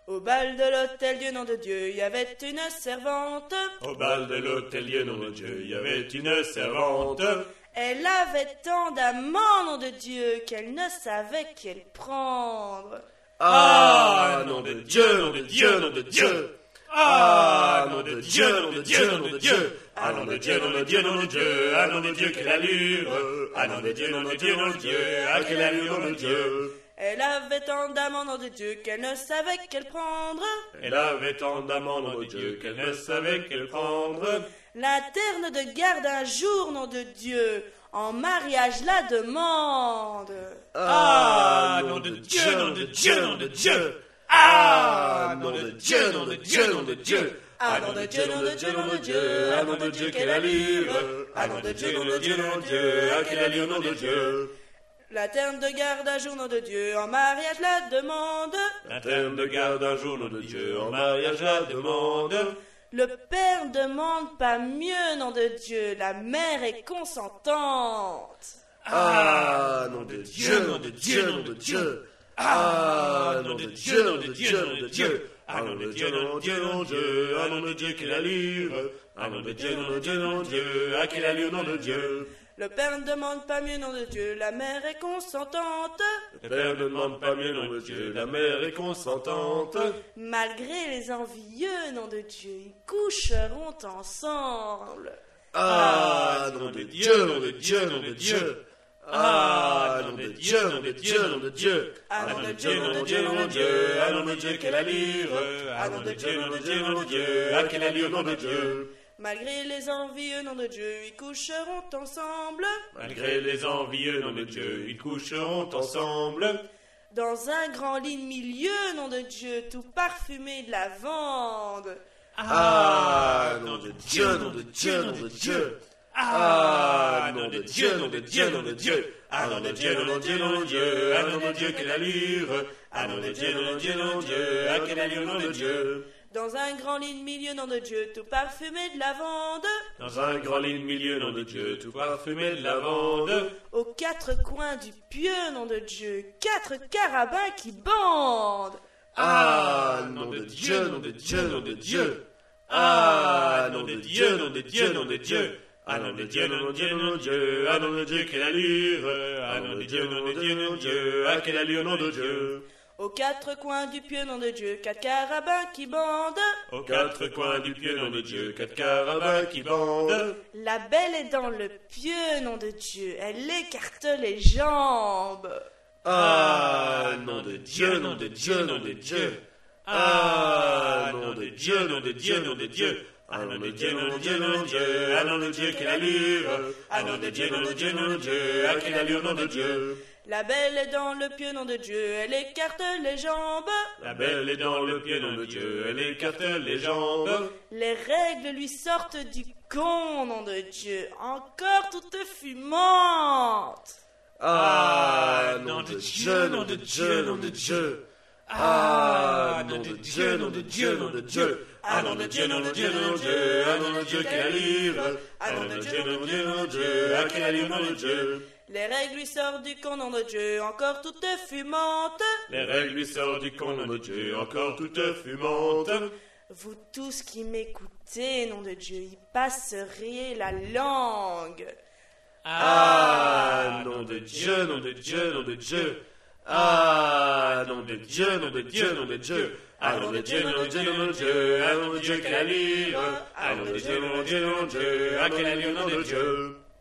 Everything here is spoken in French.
Au bal de l'hôtel Dieu, nom de Dieu, il y avait une servante. Au bal de l'hôtel Dieu, nom de Dieu, il y avait une servante. Elle avait tant d'amants, nom de Dieu, qu'elle ne savait quel prendre. Ah, nom de Dieu, nom de Dieu, nom de Dieu. Ah, nom de Dieu, nom de Dieu, nom de Dieu. Ah, nom de Dieu, nom de Dieu, nom de Dieu. Ah, nom de Dieu, quelle allure. Ah, nom de Dieu, nom de Dieu, nom de Dieu. Ah, quelle allure, nom de Dieu. Elle avait tant d'amants, nom de Dieu, qu'elle ne savait quel prendre. Elle avait tant d'amants, nom de Dieu, qu'elle ne savait quelle prendre. La terne de garde un jour, nom de Dieu, en mariage la demande. Ah, nom de Dieu, nom de Dieu, nom de Dieu. Ah, nom de Dieu, nom de Dieu, nom de Dieu. Ah, nom de Dieu, nom de Dieu, nom de Dieu. Ah, nom de Dieu, quelle allure. Ah, nom de Dieu, nom de Dieu, nom de Dieu. Ah, quelle allure, nom de Dieu. La terne de garde un jour, nom de Dieu, en mariage la demande. La terne de garde un jour, nom de Dieu, en mariage la demande. Le père demande pas mieux, nom de Dieu, la mère est consentante. Ah, nom de Dieu, nom de Dieu, nom de Dieu. Ah, nom de Dieu, nom de Dieu, nom de Dieu. Ah, nom de Dieu, nom de Dieu, nom de Dieu. Ah, nom de Dieu, quelle allure. Ah, nom de Dieu, nom de Dieu, nom de Dieu. Ah, quelle allure, nom de Dieu. Le père ne demande pas mieux, nom de Dieu, la mère est consentante. Le père ne demande pas mieux, nom de Dieu, la mère est consentante. Malgré les envieux, nom de Dieu, ils coucheront ensemble. Ah, nom de Dieu, nom de Dieu, nom de Dieu. Ah, nom de Dieu, nom de Dieu, nom de Dieu. Ah, nom de Dieu, nom de Dieu, nom de Dieu. Ah, nom de Dieu, quelle allure. Ah, nom de Dieu, nom de Dieu, nom de Dieu. Ah, quelle allure, nom de Dieu. Malgré les envieux, nom de Dieu, ils coucheront ensemble. Malgré les envieux, nom de Dieu, ils coucheront ensemble. Dans un grand lit de milieu, nom de Dieu, tout parfumé de lavande. Ah, nom de Dieu, nom de Dieu, nom de Dieu. Ah, nom de Dieu, nom de Dieu, nom de Dieu. Ah, nom de Dieu, nom de Dieu, nom de Dieu. Ah, nom de Dieu, quelle allure. Ah, nom de Dieu, nom de Dieu, nom de Dieu. Ah, quelle allure, nom de Dieu. Dans un grand lit de milieu, nom de Dieu, tout parfumé de lavande. Dans un grand lit de milieu, nom de Dieu, tout parfumé de lavande. Aux quatre coins du pieu, nom de Dieu, quatre carabins qui bandent. Ah, nom de Dieu, nom de Dieu, nom de Dieu. Ah, nom de Dieu, nom de Dieu, nom de Dieu. Ah, nom de Dieu, nom de Dieu, nom de Dieu. Ah, nom de Dieu, quelle allure. Ah, nom de Dieu, nom de Dieu, nom de Dieu. Ah, quelle allure, nom de Dieu. Aux quatre coins du pieu, nom de Dieu, quatre carabins qui bandent. Aux quatre coins du pieu, nom de Dieu, quatre carabins qui bandent. La belle est dans le pieu, nom de Dieu, elle écarte les jambes. Ah, nom de Dieu, nom de Dieu, nom de Dieu. Ah, nom de Dieu, nom de Dieu, nom de Dieu. Ah, nom de Dieu, nom de Dieu, nom de Dieu. Ah, nom de Dieu, quelle allure. Ah, nom de Dieu, nom de Dieu, nom de Dieu. Ah, quelle allure, nom de Dieu. La belle est dans le pieu, nom de Dieu, elle écarte les jambes. La belle est dans le pied, nom de Dieu, elle écarte les jambes. Les règles lui sortent du con, nom de Dieu, encore toutes fumantes. Ah, nom de Dieu, nom de Dieu, nom de Dieu. Ah, nom de Dieu, nom de Dieu, nom de Dieu. Ah, nom de Dieu, nom de Dieu, nom de Dieu. Ah, nom de Dieu, quelle allure. Ah, nom de Dieu, nom de Dieu, nom de Dieu. Ah, quelle allure, nom de Dieu. Les règles lui sortent du con, nom de Dieu, encore toutes fumantes. Les règles lui sortent du con, nom de Dieu, encore toutes fumantes. Vous tous qui m'écoutez, nom de Dieu, y passeriez la langue. Ah, nom de Dieu, nom de Dieu, nom de Dieu. Ah, nom de Dieu, nom de Dieu, nom de Dieu. Ah, nom de Dieu, nom de Dieu, nom de Dieu. Ah, nom de Dieu, quelle allure. Ah, nom de Dieu, nom de Dieu, nom de Dieu. Ah, quelle allure, nom de Dieu.